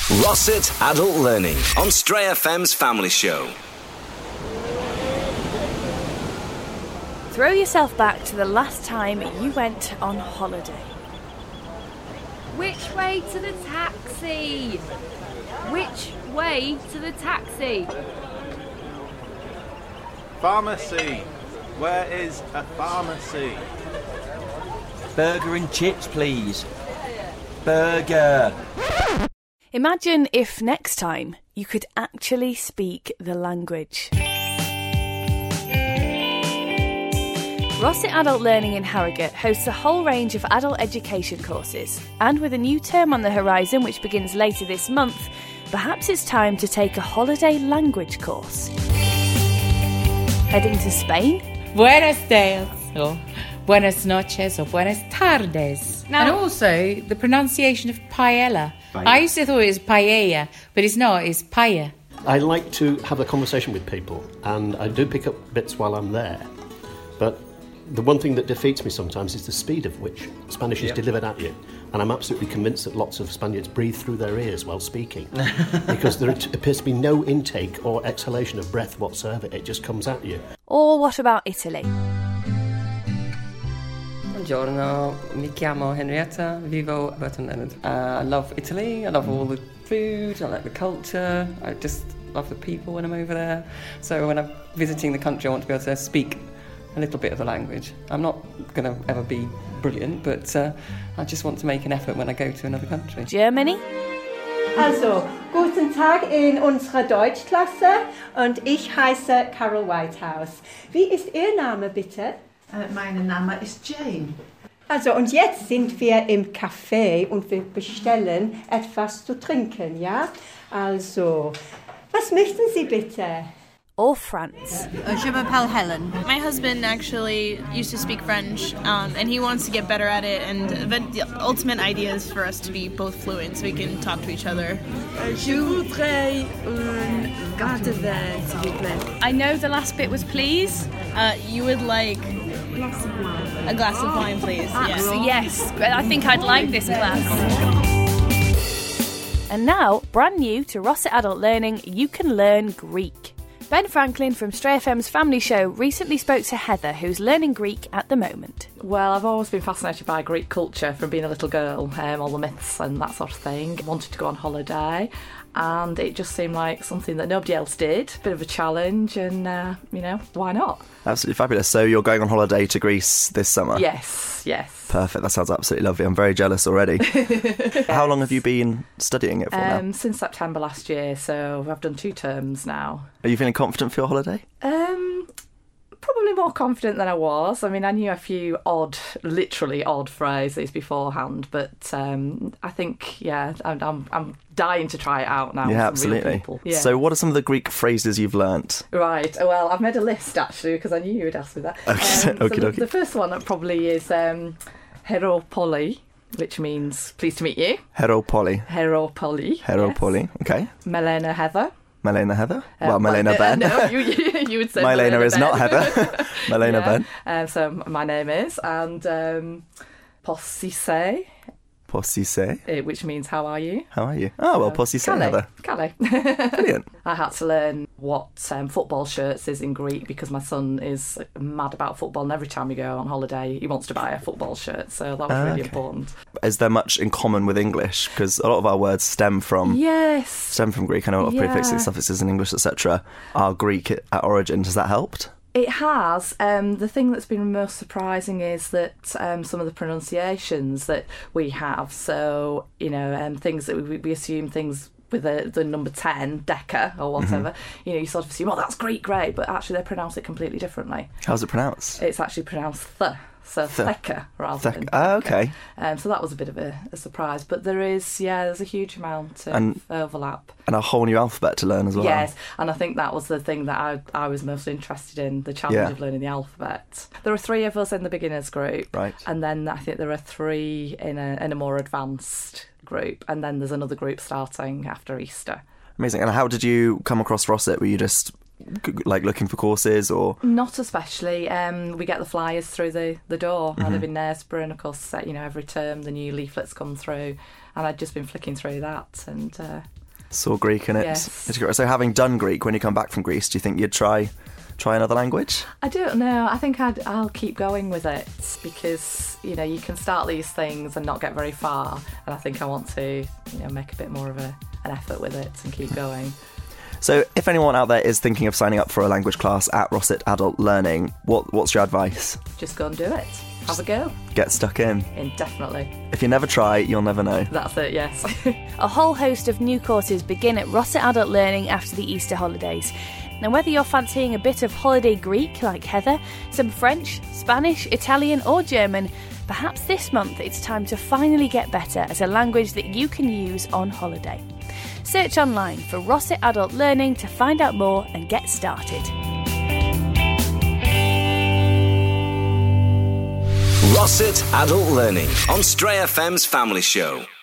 Rossett Adult Learning on Stray FM's Family Show. Throw yourself back to the last time you went on holiday. Which way to the taxi? Which way to the taxi? Pharmacy. Where is a pharmacy? Burger and chips, please. Burger. Imagine if next time you could actually speak the language. Rossett Adult Learning in Harrogate hosts a whole range of adult education courses, and with a new term on the horizon which begins later this month, perhaps it's time to take a holiday language course. Heading to Spain? Buenos dias, or buenas noches, or buenas tardes. Now, and also the pronunciation of paella. I used to thought it was paella, but it's not, it's paella. I like to have a conversation with people, and I do pick up bits while I'm there. But the one thing that defeats me sometimes is the speed of which Spanish is delivered at you. And I'm absolutely convinced that lots of Spaniards breathe through their ears while speaking. Because there appears to be no intake or exhalation of breath whatsoever. It just comes at you. Or what about Italy? Buongiorno, mi chiamo Henrietta, vivo a Burton Leonard. I love Italy, I love all the food, I like the culture, I just love the people when I'm over there. So when I'm visiting the country, I want to be able to speak a little bit of the language. I'm not going to ever be brilliant, but I just want to make an effort when I go to another country. Germany? Also, guten Tag in unserer Deutschklasse und ich heiße Carol Whitehouse. Wie ist Ihr Name bitte? Mein Name ist Jane. Also, und jetzt sind wir im Café und wir bestellen etwas zu trinken, ja? Also, was möchten Sie bitte? Or France? Je m'appelle Helen. My husband actually used to speak French, and he wants to get better at it, and the ultimate idea is for us to be both fluent so we can talk to each other. Je voudrais un verre de vin, s'il vous plaît. I know the last bit was please. You would like a glass of wine, please. Yes, I think I'd like this glass. And now, brand new to Rossett Adult Learning, you can learn Greek. Ben Franklin from Stray FM's Family Show recently spoke to Heather, who's learning Greek at the moment. Well, I've always been fascinated by Greek culture from being a little girl, all the myths and that sort of thing. Wanted to go on holiday, and it just seemed like something that nobody else did. Bit of a challenge, and, why not? Absolutely fabulous. So you're going on holiday to Greece this summer? Yes. Perfect. That sounds absolutely lovely. I'm very jealous already. How long have you been studying it for now? Since September last year, so I've done 2 terms now. Are you feeling confident for your holiday? Probably more confident than I was. I mean, I knew a few literally odd phrases beforehand, but I think, I'm dying to try it out now. Yeah, with some real absolutely. people. Yeah. So what are some of the Greek phrases you've learnt? Right, well, I've made a list, actually, because I knew you would ask me that. Okay. The first one probably is Heropoli, which means pleased to meet you. Heropoli. Yes. Okay. Melena Heather. Melena Heather? Melena Ben. No, you would say Melena is Ben. not Heather. Melena Ben. So my name is, and Possise, which means how are you? How are you? Oh, well, Possise Heather. Calais. Brilliant. I had to learn what football shirts is in Greek because my son is mad about football, and every time we go on holiday he wants to buy a football shirt, so that was really important. Is there much in common with English? Because a lot of our words stem from Greek. I know a lot of prefixes, suffixes in English, etc. are Greek at origin. Has that helped? It has. The thing that's been most surprising is that some of the pronunciations that we have, so, things that we assume things with the number 10, Deca or whatever, you sort of assume, that's great, but actually they pronounce it completely differently. How's it pronounced? It's actually pronounced th. So Theka rather than okay. So that was a bit of a surprise. But there's a huge amount of overlap. And a whole new alphabet to learn as well. Yes, and I think that was the thing that I was most interested in, the challenge of learning the alphabet. There are 3 of us in the beginners group. Right. And then I think there are 3 in a more advanced group. And then there's another group starting after Easter. Amazing. And how did you come across Rossett? Were you just looking for courses or? Not especially. We get the flyers through the door. I live in Knaresborough, and of course every term the new leaflets come through, and I'd just been flicking through that and It's all Greek, and Yes. it's so having done Greek, when you come back from Greece, do you think you'd try another language? I don't know. I think I'll keep going with it because, you know, you can start these things and not get very far. And I think I want to, you know, make a bit more of an effort with it and keep going. So if anyone out there is thinking of signing up for a language class at Rossett Adult Learning, what's your advice? Just go and do it. Have a go. Get stuck in. Definitely. If you never try, you'll never know. That's it, yes. A whole host of new courses begin at Rossett Adult Learning after the Easter holidays. Now, whether you're fancying a bit of holiday Greek like Heather, some French, Spanish, Italian or German, perhaps this month it's time to finally get better at a language that you can use on holiday. Search online for Rossett Adult Learning to find out more and get started. Rossett Adult Learning on Stray FM's Family Show.